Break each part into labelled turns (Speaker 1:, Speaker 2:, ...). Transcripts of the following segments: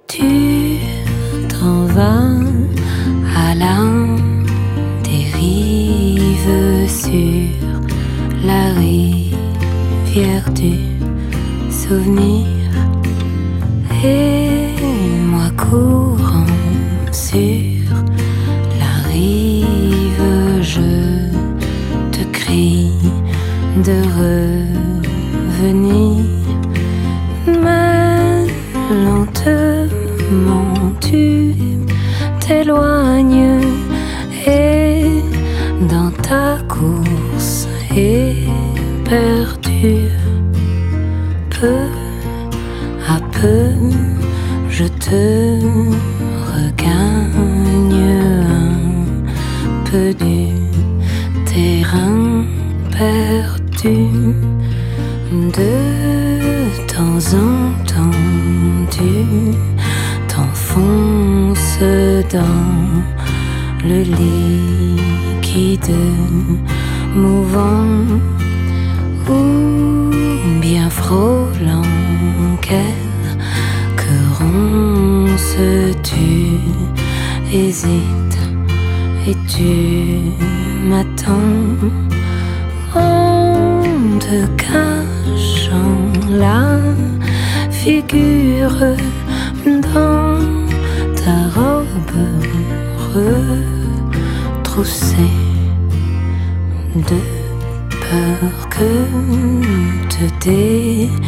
Speaker 1: Tu t'en vas à la dérive sur la rivière du souvenir, et moi courant sur la rive, je te crie de revenir. Mais lentement tu t'éloignes, et dans ta course éperdue, peu à peu je te regagne un peu du terrain perdu. De temps en temps tu t'enfonces dans le liquide mouvant, ou bien frôlant quelques ronces. Tu hésites et tu m'attends en te cachant la figure dans ta robe retroussée, de peur que te défigure,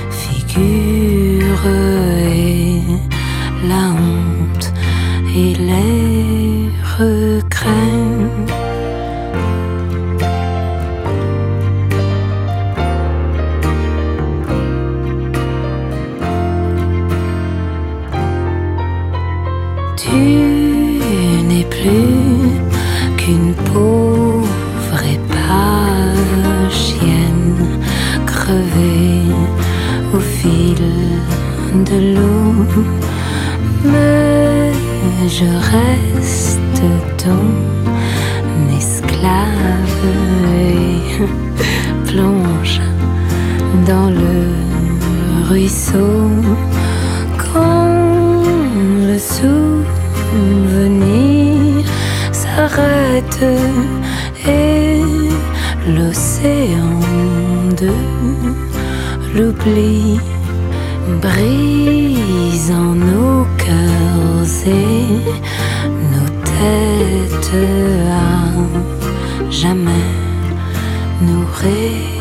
Speaker 1: et la honte et les regrets. Tu n'es plus qu'une pauvre épave chienne crevée au fil de l'eau, mais je reste ton esclave et plonge dans le ruisseau quand le souvenir s'arrête et l'océan de l'oubli brise en nos cœurs et nos têtes à jamais nous réunir.